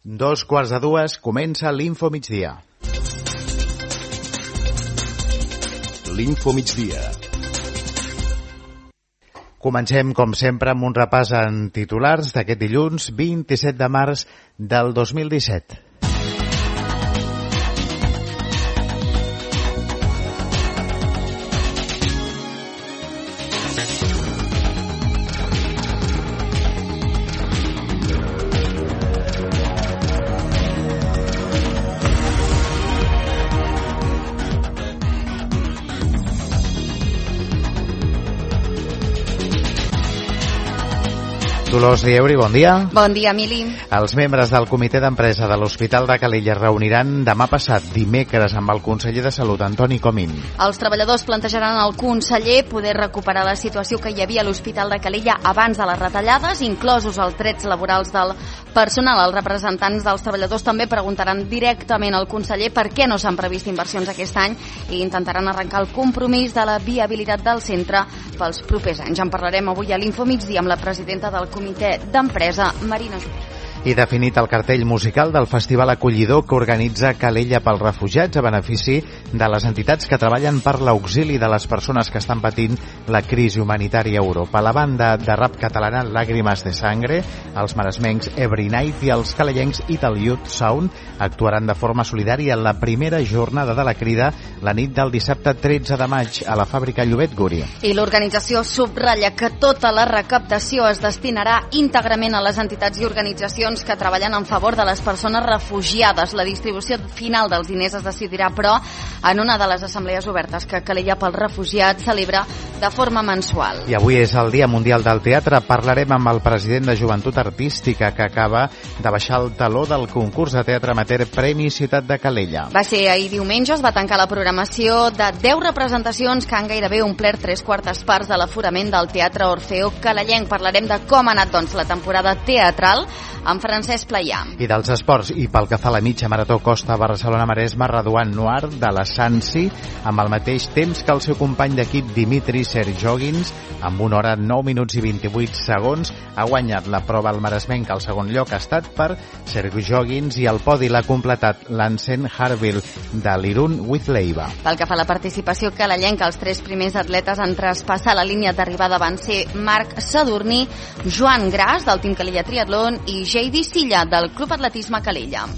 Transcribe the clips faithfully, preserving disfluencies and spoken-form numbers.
Dos quarts de dues, comença l'Info Migdia. L'Info Migdia. Comencem, com sempre, amb un repàs en titulars d'aquest dilluns vint-i-set de març del dos mil disset. Dolors Rieuri, bon dia. Bon dia, Emili. Els membres del comitè d'empresa de l'Hospital de Calella es reuniran demà passat, dimecres, amb el conseller de Salut, Antoni Comín. Els treballadors plantejaran al conseller poder recuperar la situació que hi havia a l'Hospital de Calella abans de les retallades, inclosos els drets laborals del personal. Els representants dels treballadors també preguntaran directament al conseller per què no s'han previst inversions aquest any i intentaran arrencar el compromís de la viabilitat del centre pels propers anys. En parlarem avui a l'Info Migdia amb la presidenta del comitè d'empresa, Marina Jové. I definit el cartell musical del Festival Acollidor que organitza Calella pels Refugiats a benefici de les entitats que treballen per l'auxili de les persones que estan patint la crisi humanitària a Europa. La banda de rap catalana Lágrimas de Sangre, els maresmencs Every Night i els calellencs Ital Youth Sound actuaran de forma solidària en la primera jornada de la crida la nit del dissabte tretze de maig a la fàbrica Llobet Guri. I l'organització subratlla que tota la recaptació es destinarà íntegrament a les entitats i organitzacions que treballen en favor de les persones refugiades. La distribució final dels diners es decidirà, però, en una de les assemblees obertes que Calella pels Refugiats celebra de forma mensual. I avui és el Dia Mundial del Teatre. Parlarem amb el president de Joventut Artística, que acaba de baixar el taló del concurs de teatre amateur Premi Ciutat de Calella. Va ser ahir diumenge, es va tancar la programació de deu representacions que han gairebé omplert tres quartes parts de l'aforament del Teatre Orfeo calellenc. Parlarem de com ha anat, doncs, la temporada teatral amb Francesc Playà. I dels esports, i pel que fa a la mitja marató Costa Barcelona-Maresme, Raduan Noir de la Sansi, amb el mateix temps que el seu company d'equip Dimitri Serjogins, amb una hora, nou minuts i vint-i-vuit segons, ha guanyat la prova al maresmenc. El segon lloc ha estat per Serjogins i el podi l'ha completat l'Ansen Harville de l'Irun with Leiva. Pel que fa a la participació calellenca, els tres primers atletes en traspassar la línia d'arribada van ser Marc Sadurní, Joan Gras, del Team Calella Triatlón, i Heidi Silla, del Club Atletisme Calella.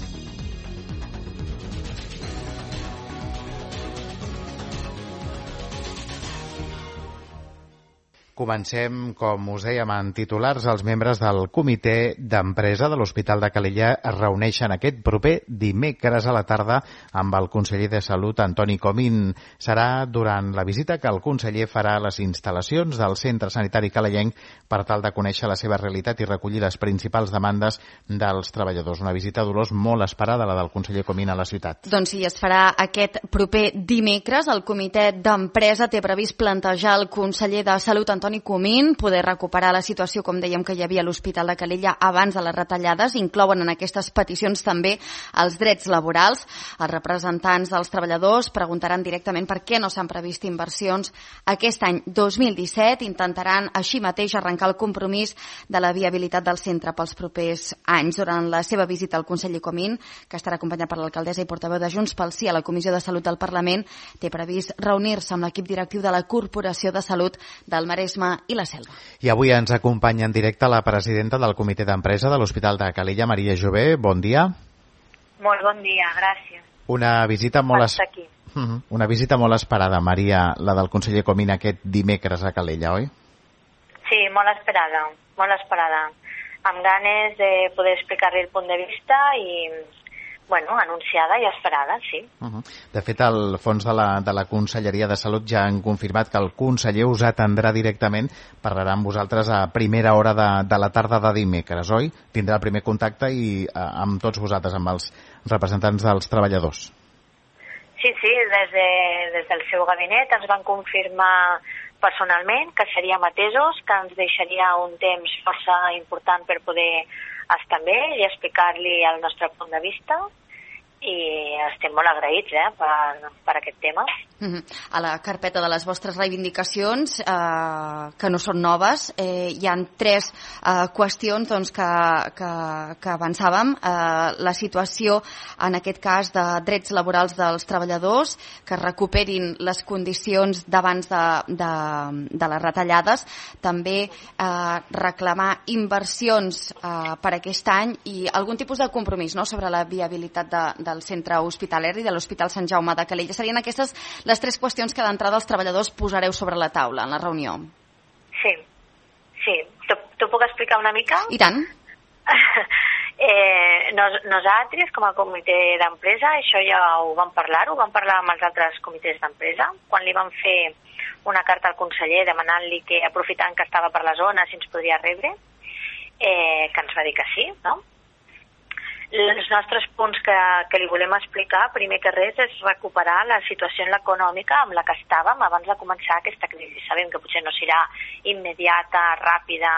Comencem, com us dèiem en titulars, els membres del comitè d'empresa de l'Hospital de Calella es reuneixen aquest proper dimecres a la tarda amb el conseller de Salut, Antoni Comín. Serà durant la visita que el conseller farà a les instal·lacions del centre sanitari calellenc per tal de conèixer la seva realitat i recollir les principals demandes dels treballadors. Una visita, Dolors, molt esperada, la del conseller Comín a la ciutat. Doncs sí, es farà aquest proper dimecres. El comitè d'empresa té previst plantejar al conseller de Salut, Antoni Comín, poder recuperar la situació, com dèiem, que hi havia a l'Hospital de Calella abans de les retallades. Inclouen en aquestes peticions també els drets laborals. Els representants dels treballadors preguntaran directament per què no s'han previst inversions aquest any dos mil disset. Intentaran així mateix arrencar el compromís de la viabilitat del centre pels propers anys. Durant la seva visita al conseller Comín, que estarà acompanyat per l'alcaldessa i portaveu de Junts pel Sí a la Comissió de Salut del Parlament, té previst reunir-se amb l'equip directiu de la Corporació de Salut del Maresme i la Selva. I avui ens acompanya en directe la presidenta del comitè d'empresa de l'Hospital de Calella, Maria Jové. Bon dia. Molt bon dia, gràcies. Una visita molt es... aquí. uh-huh. Una visita molt esperada, Maria, la del conseller Comín aquest dimecres a Calella, oi? Sí, molt esperada, molt esperada. Amb ganes de poder explicar-li el punt de vista i, bueno, anunciada i esperada, sí. Uh-huh. De fet, el fons de la, de la Conselleria de Salut ja han confirmat que el conseller us atendrà directament, parlarà amb vosaltres a primera hora de, de la tarda de dimecres, oi? Tindrà el primer contacte i eh, amb tots vosaltres, amb els representants dels treballadors. Sí, sí, des, de, des del seu gabinet ens van confirmar personalment que seríem atesos, que ens deixaria un temps força important per poder estar amb ell i explicar-li el nostre punt de vista i estem molt agraïts eh, per, per aquest tema. Uh-huh. A la carpeta de les vostres reivindicacions, eh, que no són noves, eh, hi ha tres eh, qüestions doncs, que, que, que avançàvem. Eh, la situació, en aquest cas, de drets laborals dels treballadors, que recuperin les condicions d'abans de, de, de les retallades, també eh, reclamar inversions eh, per aquest any i algun tipus de compromís, no?, sobre la viabilitat de, del centre hospitalari de l'Hospital Sant Jaume de Calella. Serien aquestes les tres qüestions que d'entrada els treballadors posareu sobre la taula en la reunió. Sí, sí. T'ho puc explicar una mica? I tant. eh, nos, nosaltres, com a comitè d'empresa, això ja ho vam parlar, ho vam parlar amb els altres comitès d'empresa, quan li vam fer una carta al conseller demanant-li que, aprofitant que estava per la zona, si ens podria rebre, eh, que ens va dir que sí, no? Els nostres punts que, que li volem explicar, primer que res, és recuperar la situació econòmica amb la que estàvem abans de començar aquesta crisi. Sabem que potser no serà immediata, ràpida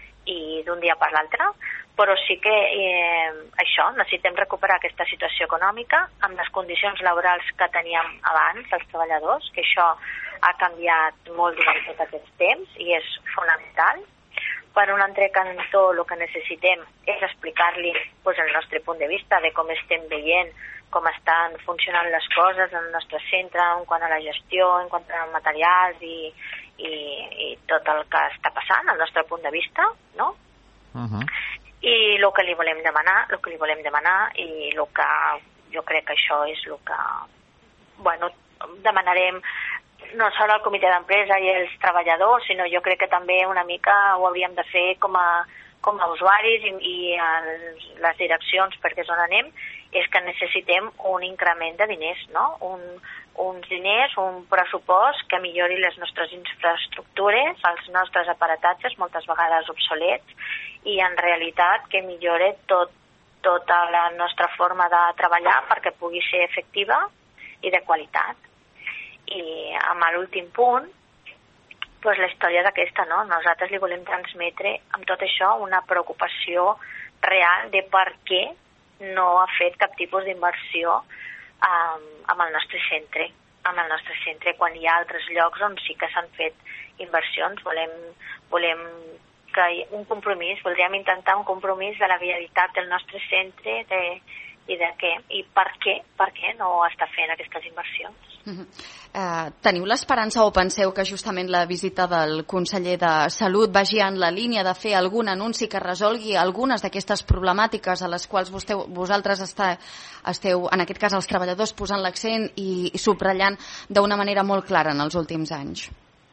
i d'un dia per l'altre, però sí que eh, això, necessitem recuperar aquesta situació econòmica amb les condicions laborals que teníem abans, els treballadors, que això ha canviat molt durant tot aquest temps i és fonamental. Per un altre cantó, el que necessitem és explicar-li pues, el nostre punt de vista de com estem veient, com estan funcionant les coses en el nostre centre, en quant a la gestió, en quant a materials i, i, i tot el que està passant, el nostre punt de vista, no? Uh-huh. I el que li volem demanar, el que li volem demanar i el que jo crec que això és el que, bueno, demanarem no sols al comitè d'empresa i els treballadors, sinó jo crec que també una mica ho hauríem de fer com a, com a usuaris i, i els, les direccions, perquè és on anem, és que necessitem un increment de diners, no? Un, uns diners, un pressupost que millori les nostres infraestructures, els nostres aparatatges, moltes vegades obsolets, i en realitat que millore tot, tota la nostra forma de treballar perquè pugui ser efectiva i de qualitat. I amb l'últim punt, doncs la història d'aquesta, no? Nosaltres li volem transmetre amb tot això una preocupació real de per què no ha fet cap tipus d'inversió um, amb el nostre centre, amb el nostre centre, quan hi ha altres llocs on sí que s'han fet inversions. Volem, volem que un compromís, voldríem intentar un compromís de la viabilitat del nostre centre de, i de què, i per què, per què no està fent aquestes inversions. Uh-huh. Uh, teniu l'esperança o penseu que justament la visita del conseller de Salut vagi en la línia de fer algun anunci que resolgui algunes d'aquestes problemàtiques a les quals vostè, vosaltres està, esteu, en aquest cas els treballadors, posant l'accent i, i subratllant d'una manera molt clara en els últims anys?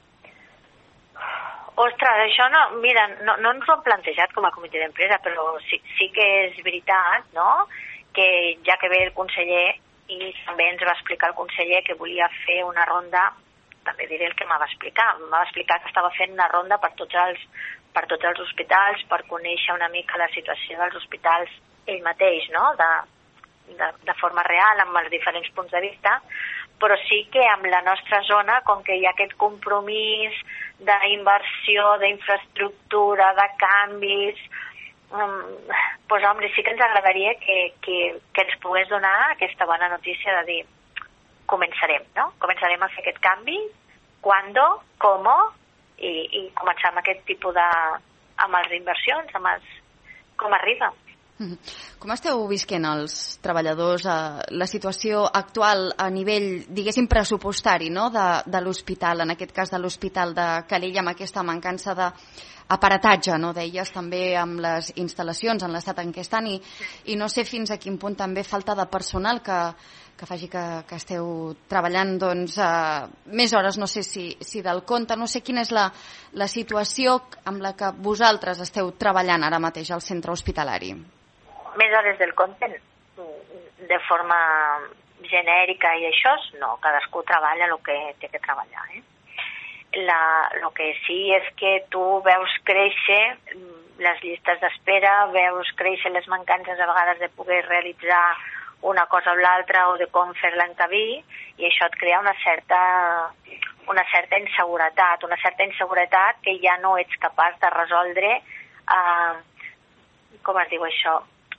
Ostres, això no, mira, no, no ens ho hem plantejat com a comitè d'empresa, però sí, sí que és veritat, no?, que ja que ve el conseller i també ens va explicar el conseller que volia fer una ronda, també diré el que m'ha va explicar, m'ha va explicar que estava fent una ronda per tots els, per tots els hospitals, per conèixer una mica la situació dels hospitals ell mateix, no?, de, de, de forma real, amb els diferents punts de vista, però sí que amb la nostra zona, com que hi ha aquest compromís d'inversió, d'infraestructura, de canvis, Um, pues, home, sí que ens agradaria que, que, que ens pogués donar aquesta bona notícia de dir començarem, no? Començarem a fer aquest canvi, quando, com, i, i començar amb aquest tipus de... amb les inversions, amb els... com arriba. Com esteu visquent els treballadors eh, la situació actual a nivell, diguéssim, pressupostari, no?, de, de l'hospital, en aquest cas de l'Hospital de Calella, amb aquesta mancança de aparatatge, no?, deies, també amb les instal·lacions en l'estat en què estan, i, i no sé fins a quin punt també falta de personal que, que faci que, que esteu treballant doncs, eh, més hores, no sé si, si del compte, no sé quina és la, la situació amb la que vosaltres esteu treballant ara mateix al centre hospitalari. Més hores del compte, de forma genèrica i això, no, cadascú treballa el que té que treballar, eh? La, el que sí és que tu veus créixer les llistes d'espera, veus créixer les mancances a vegades de poder realitzar una cosa o l'altra o de com fer-la encabir, i això et crea una certa, una certa inseguretat, una certa inseguretat que ja no ets capaç de resoldre, eh, com es diu això,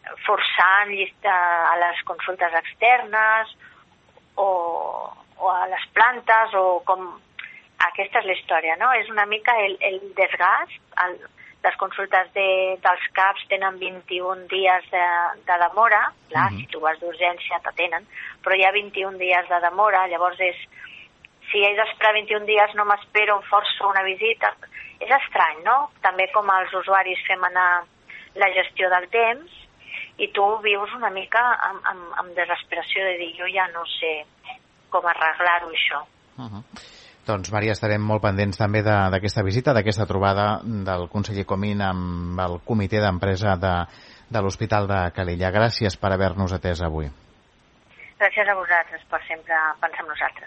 forçant llista a les consultes externes o, o a les plantes o com... Aquesta és la història, no? És una mica el, el desgast. El, les consultes de, dels C A Ps tenen vint-i-un dies de, de demora. Clar, uh-huh. Si tu vas d'urgència t'atenen, però hi ha vint-i-un dies de demora. Llavors és... Si he d'esperar vint-i-un dies no m'espero, forço una visita. És estrany, no? També com els usuaris fem anar la gestió del temps i tu vius una mica amb, amb, amb desesperació de dir jo ja no sé com arreglar-ho això. Uh-huh. Doncs, Maria, estarem molt pendents també d'aquesta visita, d'aquesta trobada del conseller Comín amb el comitè d'empresa de, de l'Hospital de Calella. Gràcies per haver-nos atès avui. Gràcies a vosaltres per sempre pensar en nosaltres.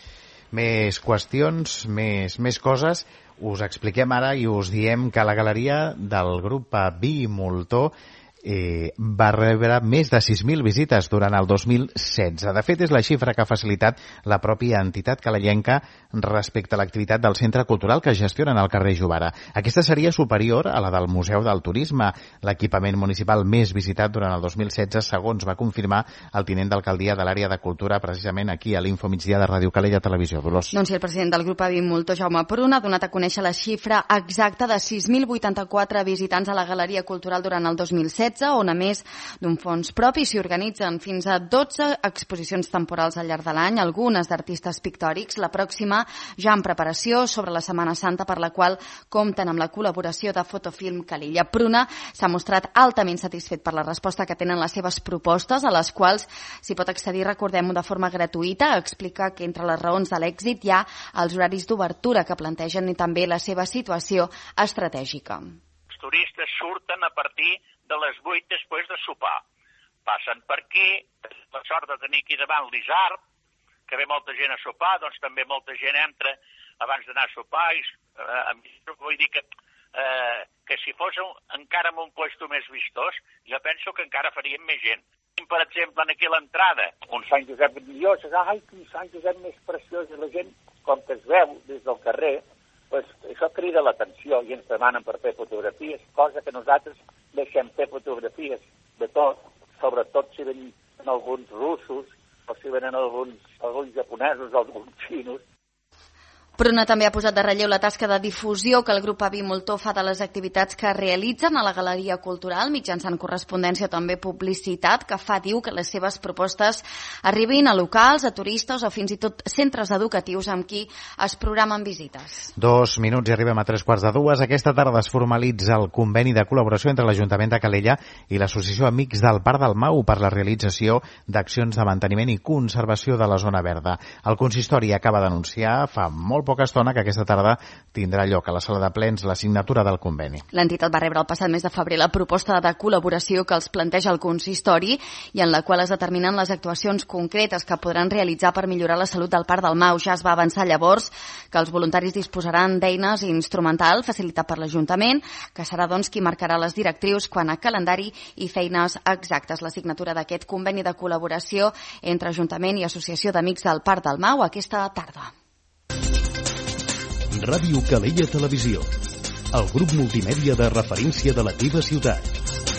Més qüestions, més, més coses. Us expliquem ara i us diem que la galeria del grup Vi i Moltó Eh, va rebre més de sis mil visites durant el dos mil setze. De fet, és la xifra que ha facilitat la pròpia entitat calellenca respecte a l'activitat del Centre Cultural que gestionen al carrer Jovara. Aquesta seria superior a la del Museu del Turisme, l'equipament municipal més visitat durant el dos mil setze, segons va confirmar el tinent d'alcaldia de l'àrea de cultura, precisament aquí a l'Info Migdia de Ràdio Calella Televisió. Dolors. Doncs sí, el president del grup Vi i Moltó, Jaume Pruna, ha donat a conèixer la xifra exacta de sis mil vuitanta-quatre visitants a la Galeria Cultural durant el dos mil setze, on a més d'un fons propi s'hi organitzen fins a dotze exposicions temporals al llarg de l'any, algunes d'artistes pictòrics, la pròxima ja en preparació sobre la Setmana Santa, per la qual compten amb la col·laboració de Fotofilm Calella. Pruna s'ha mostrat altament satisfet per la resposta que tenen les seves propostes, a les quals s'hi pot accedir, recordem-ho, de forma gratuïta. Explica que entre les raons de l'èxit hi ha els horaris d'obertura que plantegen i també la seva situació estratègica. Els turistes surten a partir de les vuit després de sopar. Passen per aquí, la sort de tenir aquí davant l'Isard, que ve molta gent a sopar, doncs també molta gent entra abans d'anar a sopar. I, eh, vull dir que, eh, que si fos un, encara en un puesto més vistós, jo penso que encara faríem més gent. Per exemple, aquí a l'entrada, un Sant Josep Millós, ai, quin Sant Josep més preciós, i la gent, com que es veu des del carrer, pues, això crida l'atenció i ens demanen per fer fotografies, cosa que nosaltres deixem fer fotografies de tot, sobretot si venen alguns russos o si venen alguns, alguns japonesos o alguns xinos. Pruna també ha posat de relleu la tasca de difusió que el grup Vi i Moltó fa de les activitats que realitzen a la Galeria Cultural, mitjançant correspondència o també publicitat, que fa, diu, que les seves propostes arribin a locals, a turistes o fins i tot centres educatius amb qui es programen visites. Dos minuts i arribem a tres quarts de dues. Aquesta tarda es formalitza el conveni de col·laboració entre l'Ajuntament de Calella i l'Associació Amics del Parc del Mau per la realització d'accions de manteniment i conservació de la zona verda. El consistori acaba d'anunciar fa molt poca estona que aquesta tarda tindrà lloc a la sala de plens la signatura del conveni. L'entitat va rebre el passat mes de febrer la proposta de col·laboració que els planteja el consistori i en la qual es determinen les actuacions concretes que podran realitzar per millorar la salut del Parc del Mau. Ja es va avançar llavors que els voluntaris disposaran d'eines i instrumental facilitat per l'Ajuntament, que serà doncs qui marcarà les directrius quant a calendari i feines exactes. La signatura d'aquest conveni de col·laboració entre Ajuntament i Associació d'Amics del Parc del Mau aquesta tarda. Ràdio Calella Televisió, el grup multimèdia de referència de la teva ciutat.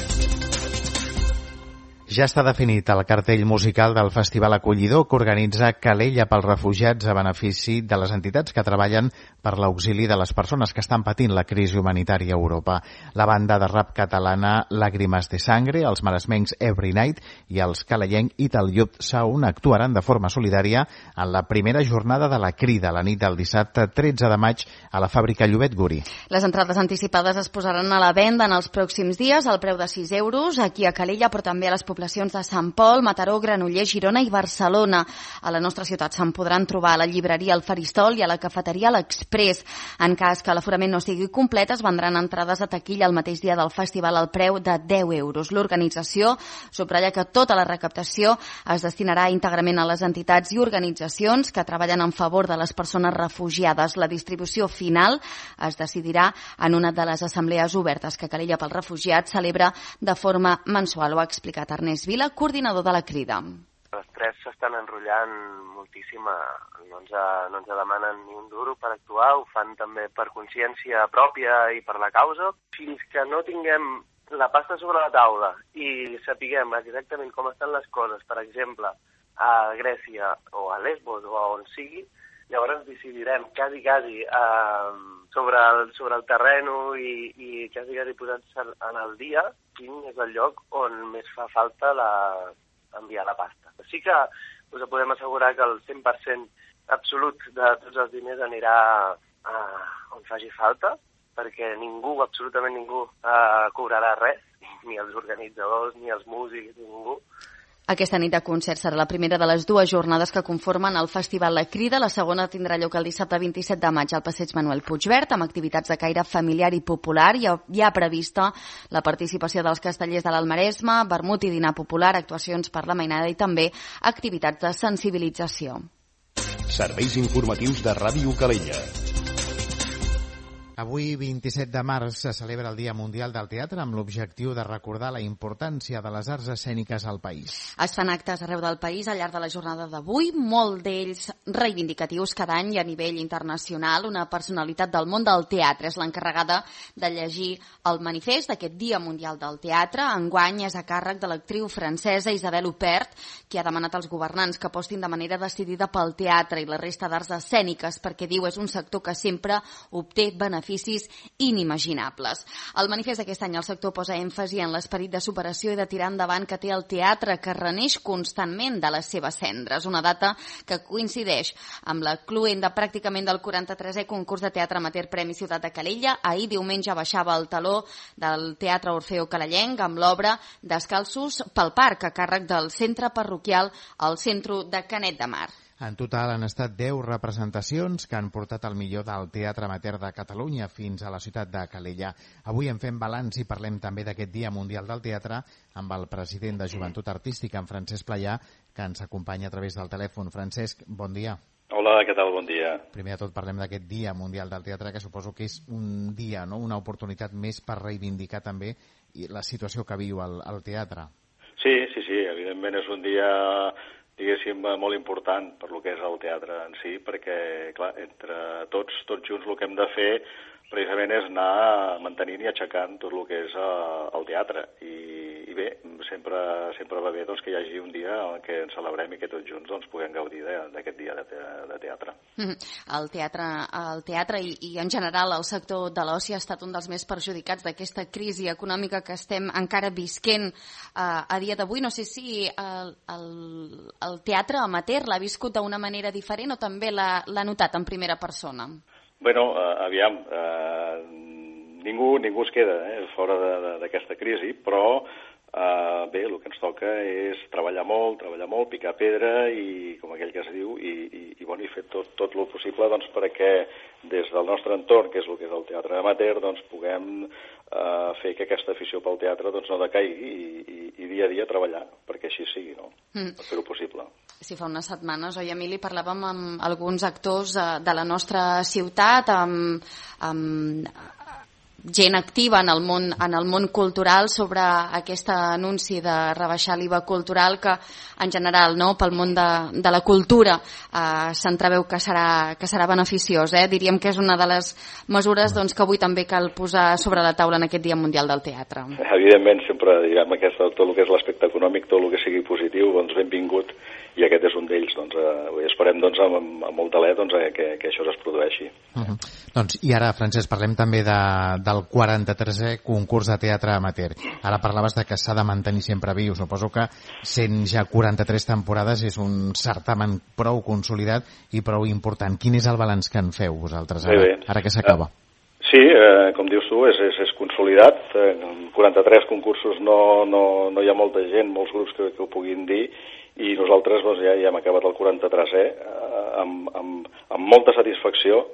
Ja està definit el cartell musical del Festival Acollidor que organitza Calella pels Refugiats a benefici de les entitats que treballen per l'auxili de les persones que estan patint la crisi humanitària a Europa. La banda de rap catalana Lágrimas de Sangre, els maresmencs Every Night i els calellenc Ital Youth Sound actuaran de forma solidària en la primera jornada de la Crida, la nit del dissabte tretze de maig a la fàbrica Llobet Guri. Les entrades anticipades es posaran a la venda en els pròxims dies al preu de sis euros, aquí a Calella, però també a les poblacions de Sant Pol, Mataró, Granollers, Girona i Barcelona. A la nostra ciutat se'n podran trobar a la llibreria El Faristol i a la cafeteria L'Exprés. En cas que l'aforament no sigui complet, es vendran entrades a taquilla el mateix dia del festival al preu de deu euros. L'organització subratlla que tota la recaptació es destinarà íntegrament a les entitats i organitzacions que treballen en favor de les persones refugiades. La distribució final es decidirà en una de les assemblees obertes que Calella pels Refugiats celebra de forma mensual. Ho ha explicat Ernest Vila, coordinador de la Crida. Els tres s'estan enrotllant moltíssim, no ens, no ens demanen ni un duro per actuar, ho fan també per consciència pròpia i per la causa. Fins que no tinguem la pasta sobre la taula i sapiguem exactament com estan les coses, per exemple, a Grècia o a Lesbos o a on sigui, llavors decidirem quasi, quasi eh, sobre, el, sobre el terreno i, i quasi, quasi posats en el dia quin és el lloc on més fa falta la, enviar la pasta. Sí que us podem assegurar que el cent per cent absolut de tots els diners anirà a on faci falta, perquè ningú, absolutament ningú, eh, cobrarà res, ni els organitzadors, ni els músics, ni ningú. Aquesta nit de concert serà la primera de les dues jornades que conformen el Festival La Crida. La segona tindrà lloc el dissabte vint-i-set de maig al passeig Manuel Puigvert, amb activitats de caire familiar i popular. Hi ha, hi ha prevista la participació dels castellers de l'Almaresme, vermut i dinar popular, actuacions per la mainada i també activitats de sensibilització. Serveis informatius de Ràdio Calella. Avui, vint-i-set de març, se celebra el Dia Mundial del Teatre amb l'objectiu de recordar la importància de les arts escèniques al país. Es fan actes arreu del país al llarg de la jornada d'avui, molt d'ells reivindicatius cada any i a nivell internacional. Una personalitat del món del teatre és l'encarregada de llegir el manifest d'aquest Dia Mundial del Teatre. Enguany és a càrrec de l'actriu francesa Isabelle Huppert, qui ha demanat als governants que apostin de manera decidida pel teatre i la resta d'arts escèniques, perquè diu és un sector que sempre obté beneficis inimaginables. Al manifest d'aquest any el sector posa èmfasi en l'esperit de superació i de tirar endavant que té el teatre, que reneix constantment de les seves cendres. Una data que coincideix amb la cluenda pràcticament del quaranta-tresè concurs de teatre amateur Premi Ciutat de Calella. Ahir diumenge baixava el taló del Teatre Orfeo Calellenc amb l'obra Descalços pel Parc, a càrrec del centre parroquial al centre de Canet de Mar. En total han estat deu representacions que han portat el millor del teatre amateur de Catalunya fins a la ciutat de Calella. Avui en fem balanç i parlem també d'aquest Dia Mundial del Teatre amb el president de Joventut Artística, en Francesc Playà, que ens acompanya a través del telèfon. Francesc, bon dia. Hola, què tal? Bon dia. Primer de tot parlem d'aquest Dia Mundial del Teatre, que suposo que és un dia, no? Una oportunitat més per reivindicar també la situació que viu el, el teatre. Sí, sí, sí, evidentment és un dia, diguéssim, molt important per lo que és el teatre en si, perquè, clar, entre tots, tots junts el que hem de fer precisament és anar mantenint i aixecant tot el que és uh, el teatre. I, i bé, sempre, sempre va bé doncs, que hi hagi un dia en què ens celebrem i que tots junts doncs, puguem gaudir d'aquest dia de, te de teatre. Mm-hmm. El teatre, el teatre i, i en general el sector de l'oci ha estat un dels més perjudicats d'aquesta crisi econòmica que estem encara visquent uh, a dia d'avui. No sé si el, el, el teatre amateur l'ha viscut d'una manera diferent o també l'ha notat en primera persona. Bueno, uh, aviam, uh, ningú, ningú es queda eh, fora d'aquesta crisi, però uh, bé, el que ens toca és treballar molt, treballar molt, picar pedra i, com aquell que es diu, i, i, i, bueno, i fer tot, tot el possible doncs, perquè des del nostre entorn, que és el que és el teatre amateur, doncs, puguem uh, fer que aquesta afició pel teatre doncs, no decaigui i, i, i dia a dia treballar perquè així sigui, no? Mm. Per fer-ho possible. Sí, fa unes setmanes, oi, Emili, parlàvem amb alguns actors de, de la nostra ciutat, amb, amb gent activa en el món, en el món cultural sobre aquest anunci de rebaixar l'I V A cultural que, en general, no, pel món de, de la cultura eh, s'entreveu que serà, que serà beneficiós. Eh? Diríem que és una de les mesures doncs, que avui també cal posar sobre la taula en aquest Dia Mundial del Teatre. Evidentment, sempre diguem, aquesta, tot el que és l'aspecte econòmic, tot el que sigui positiu, doncs benvingut, i aquest és un d'ells. Doncs, eh, esperem doncs, amb, amb molt deler doncs, que, que això es produeixi. Uh -huh. Doncs, i ara, Francesc, parlem també de, del quaranta-tresè concurs de teatre amateur. Ara parlaves de que s'ha de mantenir sempre viu. Suposo que sent ja quaranta-tres temporades és un certamen prou consolidat i prou important. Quin és el balanç que en feu vosaltres ara, bé, bé. ara que s'acaba? Sí, eh, com dius tu, és, és, és consolidat. En quaranta-tres concursos no, no, no hi ha molta gent, molts grups que, que ho puguin dir, i nosaltres doncs, ja, ja hem acabat el quaranta-tresè eh, amb, amb, amb molta satisfacció.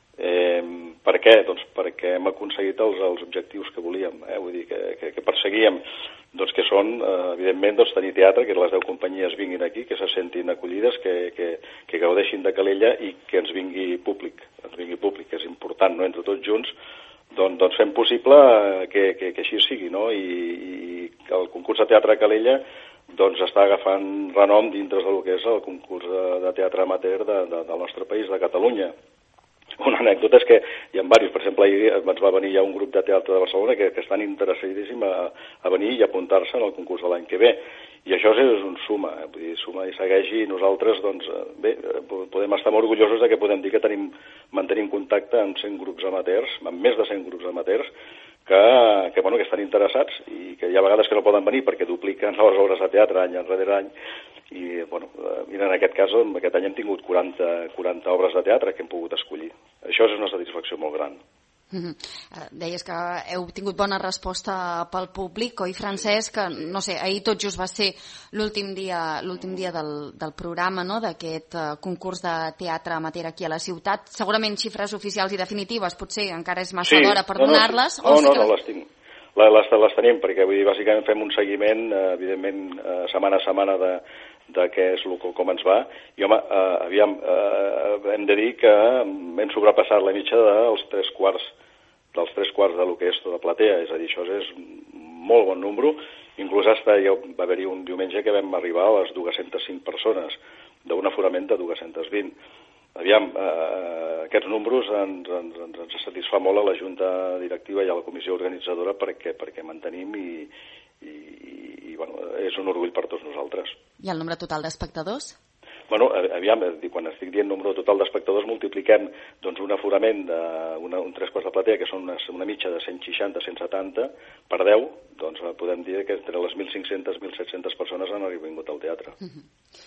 Eh, per què? Doncs perquè hem aconseguit els, els objectius que volíem, eh? Vull dir, que, que, que perseguíem, doncs que són, eh, evidentment, doncs, tenir teatre, que les deu companyies vinguin aquí, que se sentin acollides, que, que, que gaudeixin de Calella i que ens vingui públic, ens vingui públic, que és important, no? Entre tots junts, doncs, doncs fem possible que, que, que així sigui, no? I, i el concurs de teatre a Calella doncs està agafant renom dintre del que és el concurs de, de teatre amateur de, de, del nostre país, de Catalunya. una anècdota és que hi ha diversos, per exemple, ahir ens va venir ja un grup de teatre de Barcelona que, que estan interessadíssim a, a venir i apuntar-se en el concurs de l'any que ve. I això és un suma, eh? Vull dir, suma i segueix, i nosaltres, doncs, bé, podem estar molt orgullosos de que podem dir que tenim, mantenim contacte amb cent grups amateurs, amb més de cent grups amateurs, que, que, bueno, que estan interessats i que hi ha vegades que no poden venir perquè dupliquen les obres de teatre any enrere any. I, bueno, mira, en aquest cas, aquest any hem tingut quaranta, quaranta obres de teatre que hem pogut escollir. Això és una satisfacció molt gran. Mm-hmm. Deies que heu tingut bona resposta pel públic, oi, Francesc? Que, no sé, ahir tot just va ser l'últim dia, l'últim dia del, del programa, no?, d'aquest uh, concurs de teatre amateur aquí a la ciutat. Segurament xifres oficials i definitives, potser encara és massa sí, d'hora per no, donar-les? No, o no, sí que... no, les tinc. Les, les tenim, perquè vull dir, bàsicament fem un seguiment, eh, evidentment, eh, setmana a setmana de, de què és el, com ens va, i home, eh, aviam, eh, hem de dir que hem sobrepassat la mitja dels tres quarts, dels tres quarts de lo que és tota platea, és a dir, això és un molt bon número, inclús hasta, ja va haver-hi un diumenge que vam arribar a les dues-centes cinc persones, d'un aforament de dues-centes vint. Aviam, eh, aquests números ens, ens, ens satisfà molt a la Junta Directiva i a la Comissió Organitzadora perquè, perquè mantenim i, i, i bueno, és un orgull per tots nosaltres. I el nombre total d'espectadors? Bueno, aviam, quan estic dient número total d'espectadors, multipliquem doncs, un aforament de una, un tres quarts de platea, que són una, una mitja de cent seixanta a cent setanta, per deu, doncs podem dir que entre les mil cinc-centes i mil set-centes persones han vingut al teatre. Uh-huh.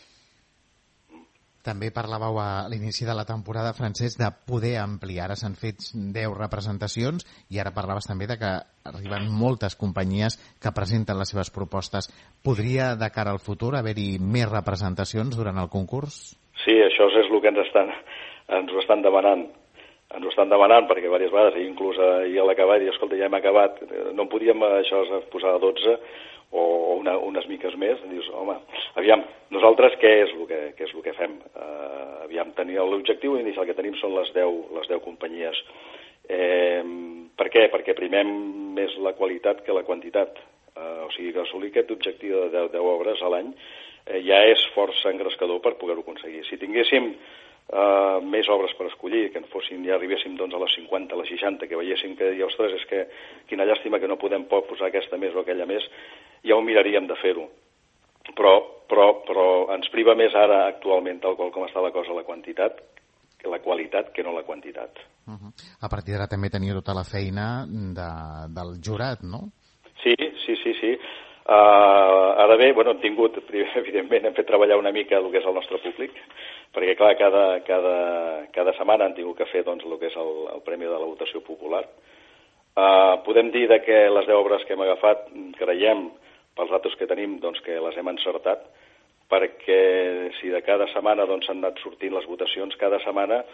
També parlàveu a l'inici de la temporada, Francesc, de poder ampliar. Ara s'han fet deu representacions i ara parlaves també de que arriben moltes companyies que presenten les seves propostes. Podria, de cara al futur, haver-hi més representacions durant el concurs? Sí, això és el que ens estan, ens ho estan demanant. Ens ho estan demanant perquè diverses vegades, inclús ahir a l'acabar, dir, escolta, ja hem acabat, no en podíem això posar a dotze, o una, unes miques més, dius, home, aviam, nosaltres què és el que, què és el que fem? Uh, aviam, tenia l'objectiu inicial que tenim són les deu, les deu companyies. Eh, per què? Perquè primem més la qualitat que la quantitat. Uh, o sigui, que assolir aquest objectiu de deu, deu obres a l'any eh, ja és força engrescador per poder-ho aconseguir. Si tinguéssim Uh, més obres per escollir, que en fossin, ja arribéssim doncs, a les cinquanta, a les seixanta, que veiéssim que, ja, ostres, és que quina llàstima que no podem posar aquesta més o aquella més, ja ho miraríem de fer-ho. Però, però, però ens priva més ara, actualment, tal qual com està la cosa, la quantitat, que la qualitat, que no la quantitat. Uh-huh. A partir d'ara també teniu tota la feina de, del jurat, no? Sí, sí, sí, sí. Uh, ara bé, bueno, hem tingut, evidentment, hem fet treballar una mica el que és el nostre públic, perquè, clar, cada, cada, cada setmana han tingut que fer doncs, el que és el, el Premi de la Votació Popular. Uh, podem dir de que les deu obres que hem agafat, creiem, pels datos que tenim, doncs, que les hem encertat, perquè si de cada setmana doncs, han anat sortint les votacions, cada setmana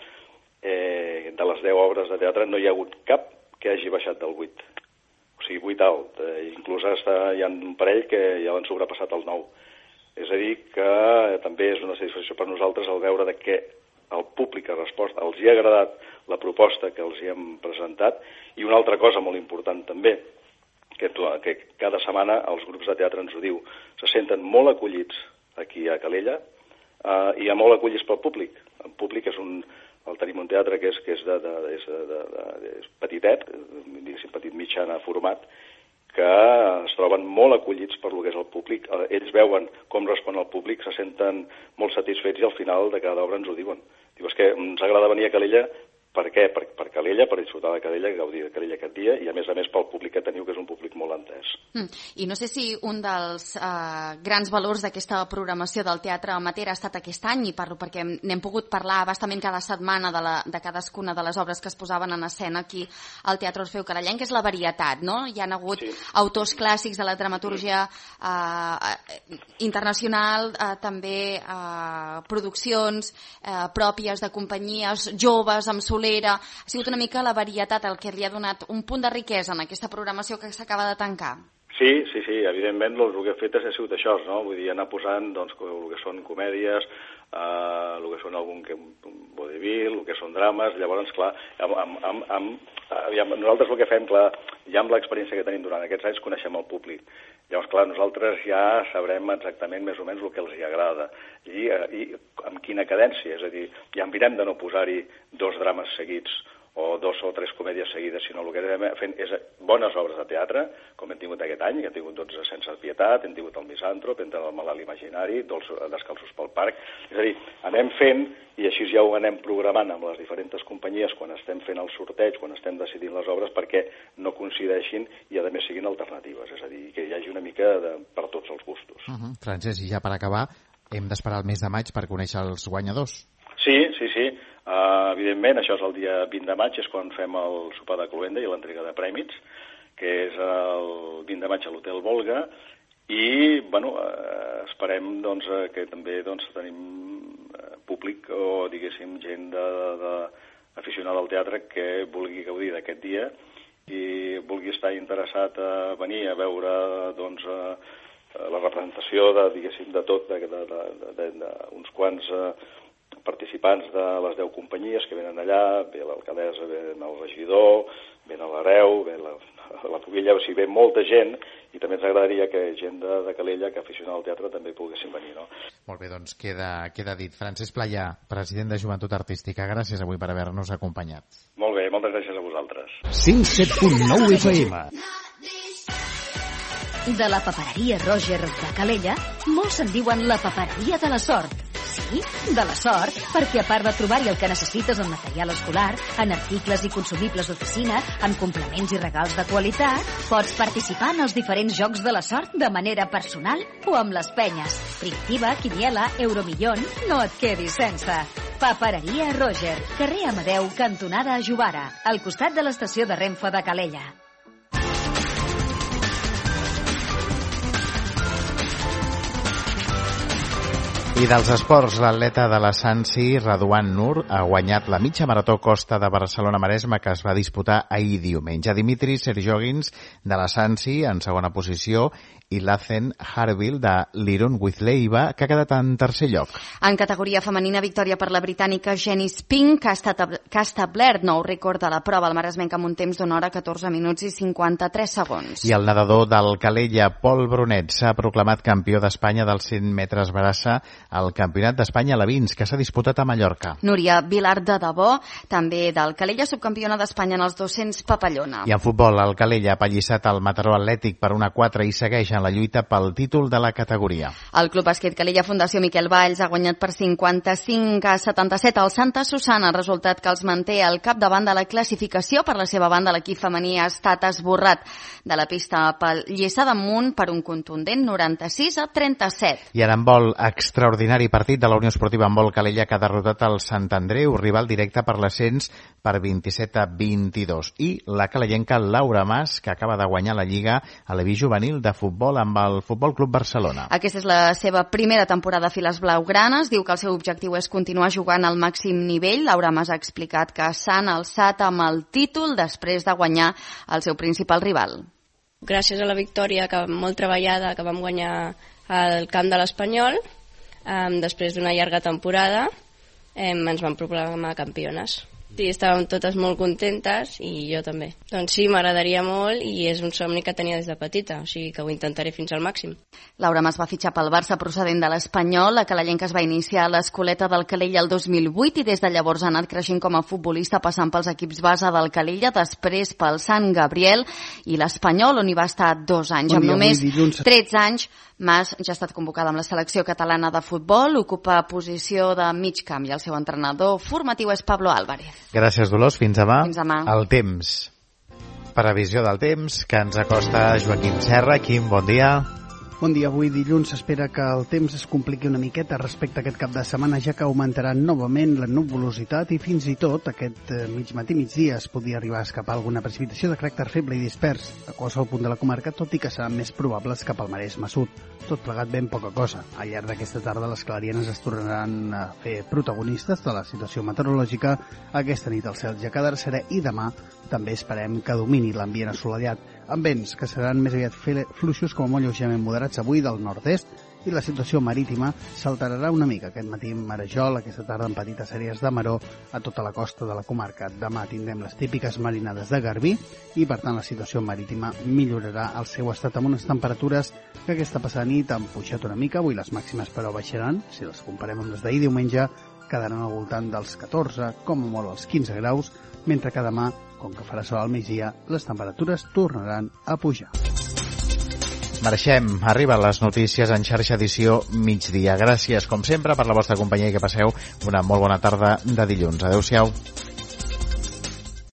eh, de les deu obres de teatre no hi ha hagut cap que hagi baixat del vuit. O sigui, vuit alt. Eh, inclús està, hi ha un parell que ja l'han sobrepassat el nou. És a dir, que també és una satisfacció per nosaltres el veure de que el públic ha respost, els hi ha agradat la proposta que els hi hem presentat, i una altra cosa molt important també, que, que cada setmana els grups de teatre ens ho diu, se senten molt acollits aquí a Calella eh, i molt acollits pel públic. El públic és un... El tenim un teatre que és, que és, de, de, és, de, de, de, és petitet, diguéssim, petit mitjana format, que es troben molt acollits per lo que és el públic. Ells veuen com respon el públic, se senten molt satisfets i al final de cada obra ens ho diuen. Diu, és que ens agrada venir a Calella. Per què? Per, per Calella, per disfrutar de Calella, gaudir de Calella aquest dia, i a més a més pel públic que teniu, que és un públic molt entès. Mm. I no sé si un dels uh, grans valors d'aquesta programació del teatre amateur ha estat aquest any, i parlo perquè n'hem pogut parlar bastament cada setmana de, la, de cadascuna de les obres que es posaven en escena aquí al Teatre Orfeu Carallenc, que és la varietat, no? Hi ha hagut sí. autors clàssics de la dramaturgia uh, internacional, uh, també uh, produccions uh, pròpies de companyies joves amb solera. Ha sigut una mica la varietat el que li ha donat un punt de riquesa en aquesta programació que s'acaba de tancar. Sí, sí, sí. sí, evidentment el, el que he fet ha sigut això, no? Vull dir, anar posant doncs, el que són comèdies, eh, el que són algun que, un vodevil, el que són drames, llavors, clar, amb, amb, amb, amb, aviam, nosaltres el que fem, clar, ja amb l'experiència que tenim durant aquests anys coneixem el públic. Llavors, clar, nosaltres ja sabrem exactament més o menys el que els hi agrada i, i amb quina cadència, és a dir, ja en mirem de no posar-hi dos drames seguits o dos o tres comèdies seguides, sinó el que estem fent és bones obres de teatre, com hem tingut aquest any, que hem tingut dotze Sense Pietat, hem tingut el Misàntrop, hem tingut el Malalt Imaginari, Dolç Descalços pel Parc, és a dir, anem fent, i així ja ho anem programant amb les diferents companyies quan estem fent el sorteig, quan estem decidint les obres, perquè no coincideixin i a més siguin alternatives, és a dir, que hi hagi una mica de, per tots els gustos. Uh-huh. Francesc, i ja per acabar, hem d'esperar el mes de maig per conèixer els guanyadors. Sí, sí, sí. Uh, evidentment, això és el dia vint de maig, és quan fem el sopar de cloenda i l'entrega de prèmits, que és el vint de maig a l'Hotel Volga, i, bueno, uh, esperem, doncs, uh, que també, doncs, tenim uh, públic o, diguéssim, gent de, de, de aficionada al teatre que vulgui gaudir d'aquest dia i vulgui estar interessat a venir a veure, doncs, uh, la representació de, diguéssim, de tot, d'uns de, de, de, de, de quants uh, participants de les deu companyies que venen allà, ve l'alcaldessa, ve el regidor, ve l'hereu, ve la, la Pubilla, o sigui, ve molta gent, i també ens agradaria que gent de, de Calella, que aficionada al teatre, també poguessin venir, no? Molt bé, doncs queda, queda dit. Francesc Playà, president de Joventut Artística, gràcies avui per haver-nos acompanyat. Molt bé, moltes gràcies a vosaltres. cent set punt nou F M. De la papereria Roger de Calella, molts en diuen la papereria de la sort. Sí, de la sort, perquè a part de trobar-hi el que necessites en material escolar, en articles i consumibles d'oficina, en complements i regals de qualitat, pots participar en els diferents jocs de la sort de manera personal o amb les penyes. Primitiva, Quiniela, Euromillón, no et quedis sense. Papereria Roger, carrer Amadeu, cantonada Jovara, al costat de l'estació de Renfe de Calella. I dels esports, l'atleta de la Sansi, Raduan Nur, ha guanyat la mitja marató Costa de Barcelona-Maresme que es va disputar ahir diumenge. Dimitri Serjogins, de la Sansi, en segona posició, i Lacen Harville, de l'Iron with Leiva, que ha quedat en tercer lloc. En categoria femenina, victòria per la britànica Jenny Spink, que ha, estat, que ha establert nou rècord de la prova, el maresmenc amb un temps d'una hora, catorze minuts i cinquanta-tres segons. I el nedador del Calella, Pol Brunet, s'ha proclamat campió d'Espanya dels cent metres braça al Campionat d'Espanya a la Vins, que s'ha disputat a Mallorca. Núria Vilar de Debò, també del Calella, subcampiona d'Espanya en els dos-cents papallona. I en futbol, el Calella ha pallissat el Mataró Atlètic per una quatre i segueix en la lluita pel títol de la categoria. El Club Bàsquet Calella Fundació Miquel Valls ha guanyat per cinquanta-cinc a setanta-set al Santa Susana, resultat que els manté al capdavant de la classificació. Per la seva banda, l'equip femení ha estat esborrat de la pista pel Lliçà d'Amunt per un contundent noranta-sis a trenta-set. I en handbol, extraordinari partit de la Unió Esportiva Handbol Calella, que ha derrotat el Sant Andreu, rival directe per l'ascens, per vint-i-set a vint-i-dos. I la calellenca Laura Mas, que acaba de guanyar la Lliga a l'E V I juvenil de futbol amb el Futbol Club Barcelona. Aquesta és la seva primera temporada a files blaugranes. Diu que el seu objectiu és continuar jugant al màxim nivell. Laura Mas ha explicat que s'han alçat amb el títol després de guanyar el seu principal rival. Gràcies a la victòria que molt treballada que vam guanyar al camp de l'Espanyol, eh, després d'una llarga temporada, eh, ens vam proclamar campiones. Sí, estàvem totes molt contentes i jo també. Doncs sí, m'agradaria molt i és un somni que tenia des de petita, o sigui que ho intentaré fins al màxim. Laura Mas va fitxar pel Barça procedent de l'Espanyol. La calellenca es va iniciar a l'Escoleta del Calella el dos mil vuit i des de llavors ha anat creixent com a futbolista, passant pels equips base del Calella, després pel Sant Gabriel i l'Espanyol, on hi va estar dos anys. Bon dia, amb només dilluns... tretze anys, Mas ja ha estat convocada amb la selecció catalana de futbol, ocupa posició de mig camp i el seu entrenador formatiu és Pablo Álvarez. Gràcies, Dolors. Fins demà. Fins demà. El temps. Previsió del temps que ens acosta Joaquim Serra. Quim, bon dia. Bon dia. Avui dilluns s'espera que el temps es compliqui una miqueta respecte a aquest cap de setmana, ja que augmentarà novament la nuvolositat i fins i tot aquest mig matí, migdia, es podria arribar a escapar alguna precipitació de caràcter feble i dispers a qualsevol punt de la comarca, tot i que seran més probables cap al Maresme Sud. Tot plegat ben poca cosa. Al llarg d'aquesta tarda les clarianes es tornaran a fer protagonistes de la situació meteorològica. Aquesta nit el cel ja quedarà serè i demà també esperem que domini l'ambient assolellat. amb vents que seran més aviat fluixos com a molt lleugerament moderats avui del nord-est, i la situació marítima s'alterarà una mica. Aquest matí marejol, aquesta tarda en petites àrees de maró a tota la costa de la comarca. Demà tindrem les típiques marinades de garbí i, per tant, la situació marítima millorarà el seu estat amb unes temperatures que aquesta passada nit han pujat una mica. Avui les màximes, però, baixaran. Si les comparem amb les d'ahir diumenge, quedaran al voltant dels catorze, com a molt als quinze graus, mentre que demà, com que farà sol al migdia, les temperatures tornaran a pujar. Marxem, arriben les notícies en xarxa edició migdia. Gràcies, com sempre, per la vostra companyia i que passeu una molt bona tarda de dilluns. Adéu-siau.